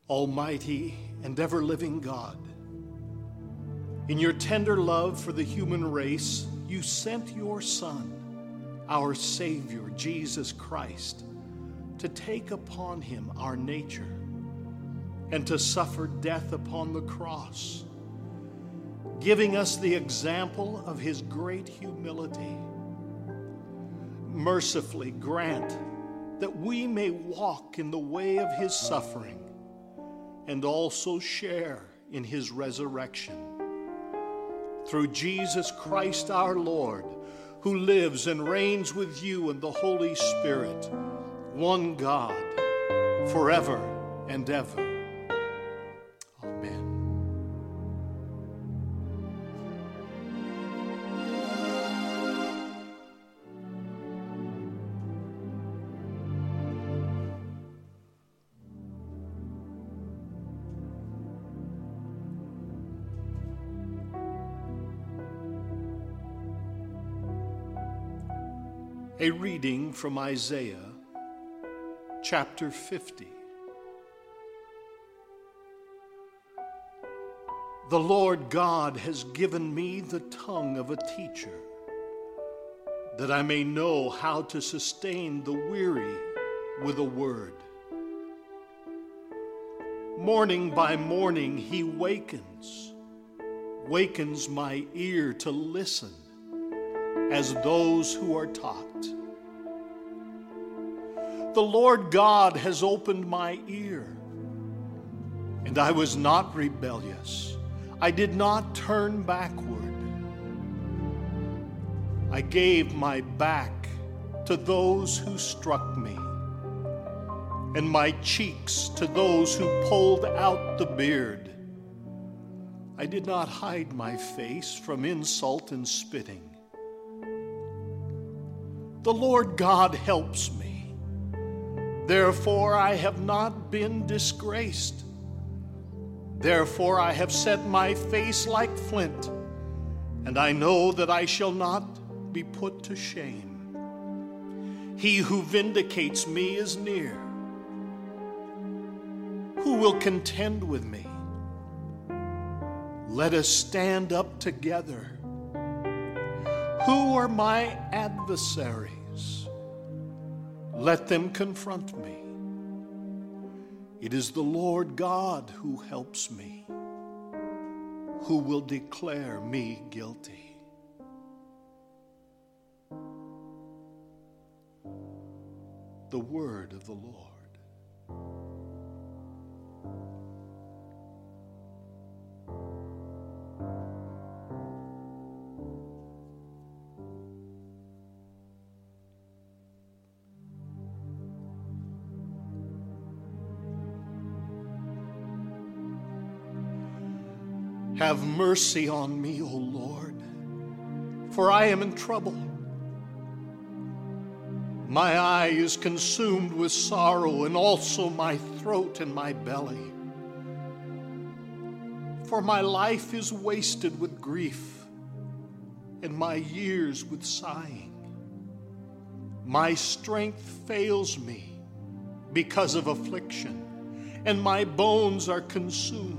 Almighty and ever-living God, in your tender love for the human race, you sent your Son, our Savior, Jesus Christ, to take upon him our nature and to suffer death upon the cross, giving us the example of his great humility. Mercifully grant that we may walk in the way of his suffering and also share in his resurrection. Through Jesus Christ our Lord, who lives and reigns with you in the Holy Spirit, one God, forever and ever. Amen. A reading from Isaiah, chapter 50. The Lord God has given me the tongue of a teacher, that I may know how to sustain the weary with a word. Morning by morning he wakens my ear to listen as those who are taught. The Lord God has opened my ear, and I was not rebellious. I did not turn backward. I gave my back to those who struck me, and my cheeks to those who pulled out the beard. I did not hide my face from insult and spitting. The Lord God helps me. Therefore I have not been disgraced. Therefore I have set my face like flint, and I know that I shall not be put to shame. He who vindicates me is near. Who will contend with me? Let us stand up together. Who are my adversaries? Let them confront me. It is the Lord God who helps me. Who will declare me guilty? The word of the Lord. Have mercy on me, O Lord, for I am in trouble. My eye is consumed with sorrow, and also my throat and my belly. For my life is wasted with grief, and my years with sighing. My strength fails me because of affliction, and my bones are consumed.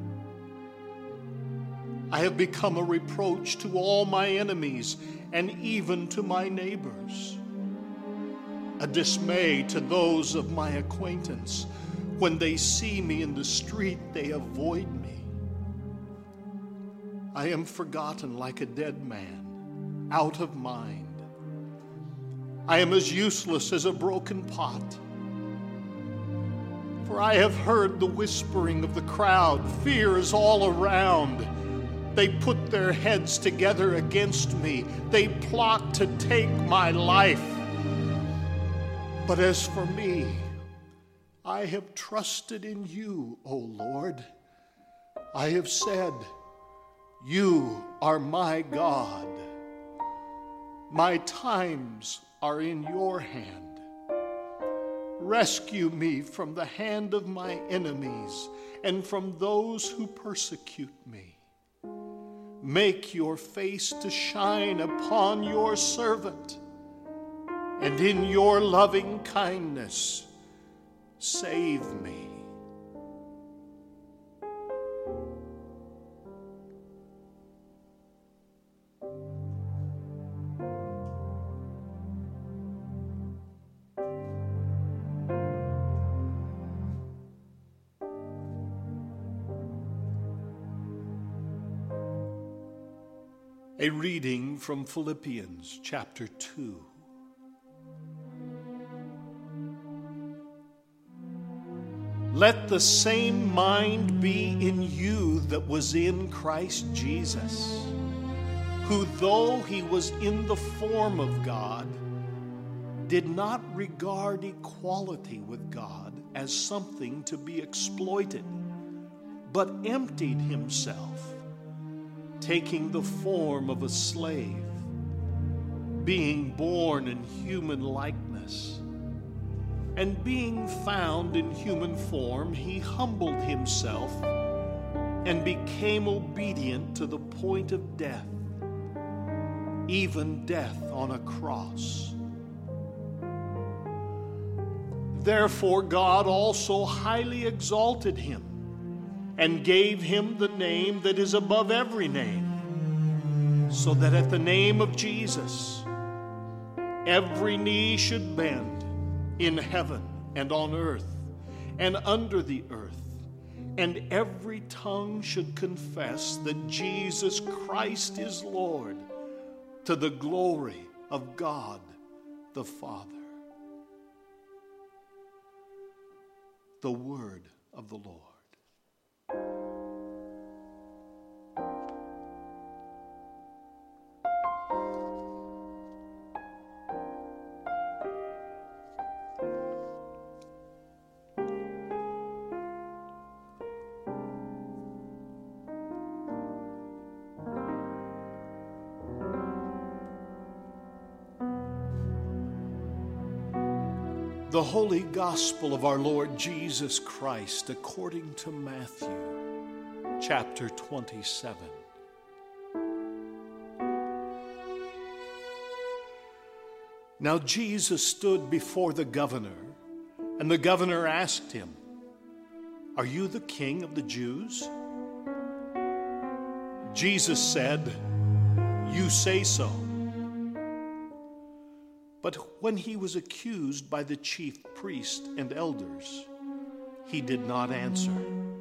I have become a reproach to all my enemies and even to my neighbors, a dismay to those of my acquaintance. When they see me in the street, they avoid me. I am forgotten like a dead man, out of mind. I am as useless as a broken pot. For I have heard the whispering of the crowd. Fear is all around. They put their heads together against me. They plot to take my life. But as for me, I have trusted in you, O Lord. I have said, you are my God. My times are in your hand. Rescue me from the hand of my enemies and from those who persecute me. Make your face to shine upon your servant, and in your loving kindness, save me. A reading from Philippians chapter 2. Let the same mind be in you that was in Christ Jesus, who though he was in the form of God, did not regard equality with God as something to be exploited, but emptied himself, taking the form of a slave, being born in human likeness. And being found in human form, he humbled himself and became obedient to the point of death, even death on a cross. Therefore God also highly exalted him and gave him the name that is above every name, so that at the name of Jesus every knee should bend in heaven and on earth and under the earth, and every tongue should confess that Jesus Christ is Lord, to the glory of God the Father. The word of the Lord. The Holy Gospel of our Lord Jesus Christ according to Matthew, chapter 27. Now Jesus stood before the governor, and the governor asked him, "Are you the king of the Jews?" Jesus said, "You say so." But when he was accused by the chief priests and elders, he did not answer.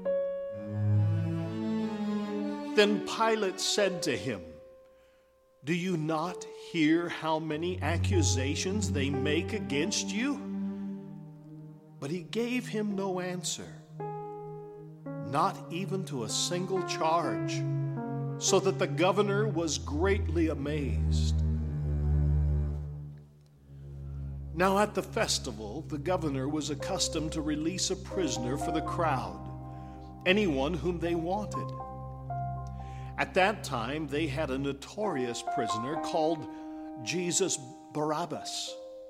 Then Pilate said to him, "Do you not hear how many accusations they make against you?" But he gave him no answer, not even to a single charge, so that the governor was greatly amazed. Now at the festival, the governor was accustomed to release a prisoner for the crowd, anyone whom they wanted. At that time, they had a notorious prisoner called Jesus Barabbas.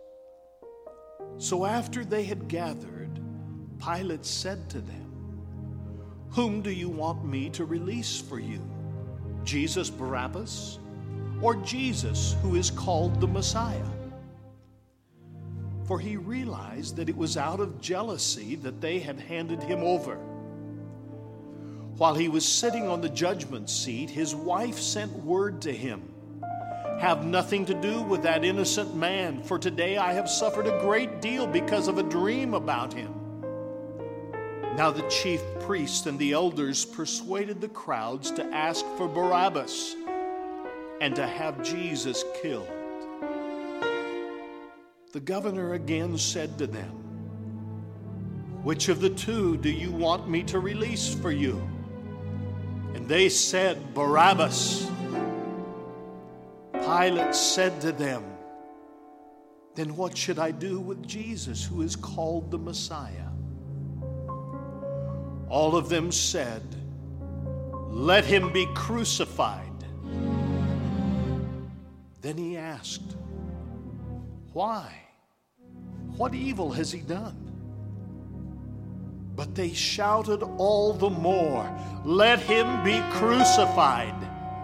So after they had gathered, Pilate said to them, "Whom do you want me to release for you, Jesus Barabbas, or Jesus who is called the Messiah?" For he realized that it was out of jealousy that they had handed him over. While he was sitting on the judgment seat, his wife sent word to him, "Have nothing to do with that innocent man, for today I have suffered a great deal because of a dream about him." Now the chief priests and the elders persuaded the crowds to ask for Barabbas and to have Jesus killed. The governor again said to them, "Which of the two do you want me to release for you?" And they said, "Barabbas." Pilate said to them, "Then what should I do with Jesus, who is called the Messiah?" All of them said, "Let him be crucified." Then he asked, "Why? What evil has he done?" But they shouted all the more, "Let him be crucified."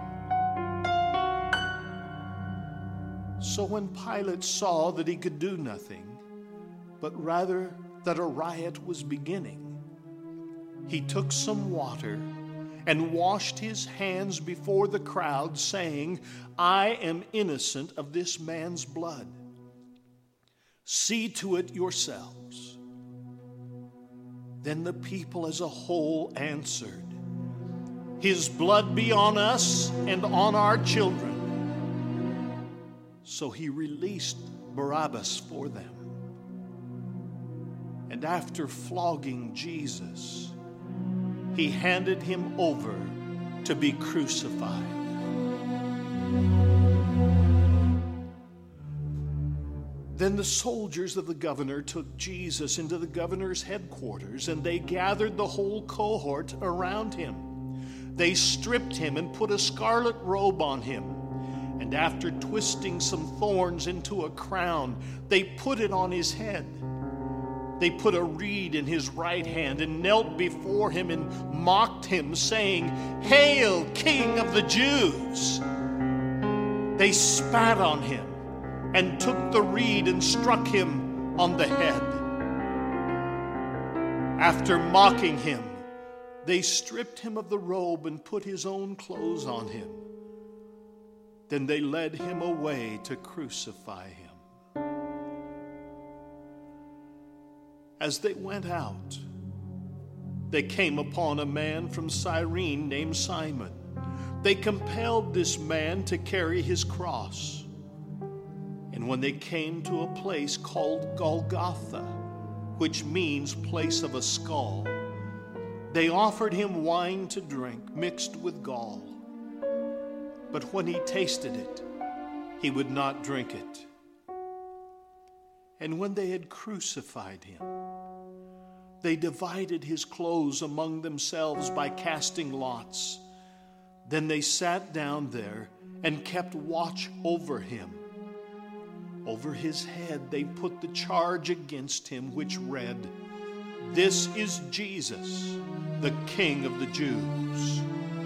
So when Pilate saw that he could do nothing, but rather that a riot was beginning, he took some water and washed his hands before the crowd, saying, "I am innocent of this man's blood. See to it yourselves." Then the people as a whole answered, His blood be on us and on our children. So he released Barabbas for them. And after flogging Jesus, he handed him over to be crucified. Then the soldiers of the governor took Jesus into the governor's headquarters, and they gathered the whole cohort around him. They stripped him and put a scarlet robe on him, and after twisting some thorns into a crown, they put it on his head. They put a reed in his right hand and knelt before him and mocked him, saying, "Hail, King of the Jews!" They spat on him and took the reed and struck him on the head. After mocking him, they stripped him of the robe and put his own clothes on him. Then they led him away to crucify him. As they went out, they came upon a man from Cyrene named Simon. They compelled this man to carry his cross. And when they came to a place called Golgotha, which means place of a skull, they offered him wine to drink mixed with gall. But when he tasted it, he would not drink it. And when they had crucified him, they divided his clothes among themselves by casting lots. Then they sat down there and kept watch over him. Over his head they put the charge against him, which read, "This is Jesus, the King of the Jews."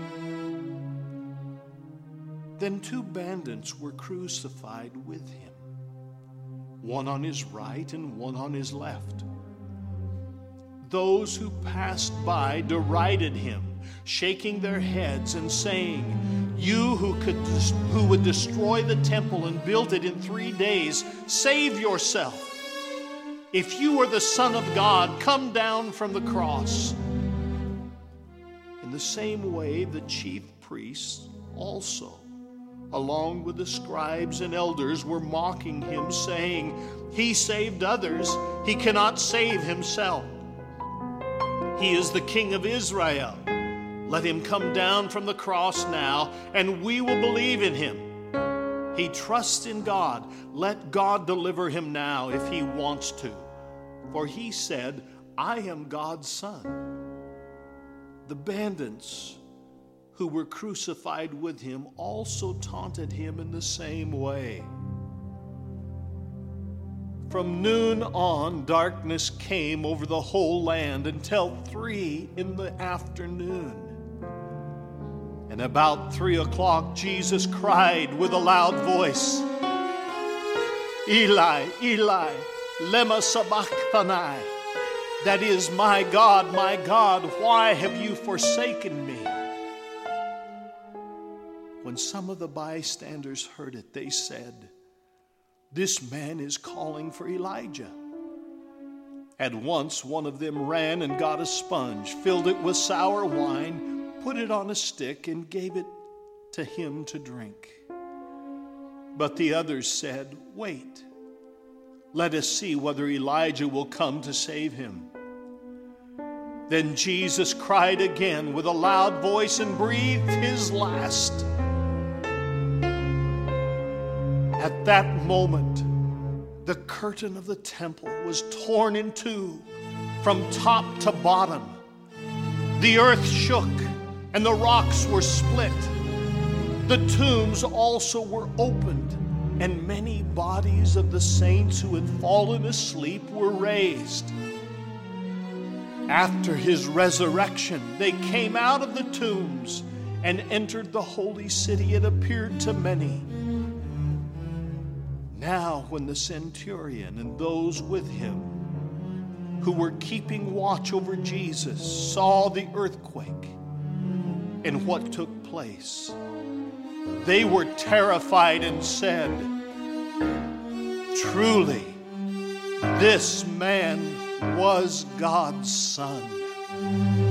Then two bandits were crucified with him, one on his right and one on his left. Those who passed by derided him, shaking their heads and saying, "You who would destroy the temple and build it in 3 days, save yourself. If you are the Son of God, come down from the cross." In the same way, the chief priests also, along with the scribes and elders, were mocking him, saying, "He saved others, he cannot save himself. He is the King of Israel. Let him come down from the cross now, and we will believe in him. He trusts in God. Let God deliver him now if he wants to. For he said, 'I am God's son.'" The bandits who were crucified with him also taunted him in the same way. From noon on, darkness came over the whole land until 3 p.m. And about 3 o'clock, Jesus cried with a loud voice, "Eli, Eli, lema sabachthani?" That is, my God, why have you forsaken me?" When some of the bystanders heard it, they said, "This man is calling for Elijah." At once one of them ran and got a sponge, filled it with sour wine, put it on a stick, and gave it to him to drink. But the others said, "Wait, let us see whether Elijah will come to save him." Then Jesus cried again with a loud voice and breathed his last. At that moment, the curtain of the temple was torn in two from top to bottom. The earth shook and the rocks were split. The tombs also were opened, and many bodies of the saints who had fallen asleep were raised. After his resurrection, they came out of the tombs and entered the holy city and appeared to many. Now, when the centurion and those with him who were keeping watch over Jesus saw the earthquake and what took place, they were terrified and said, "Truly, this man was God's Son."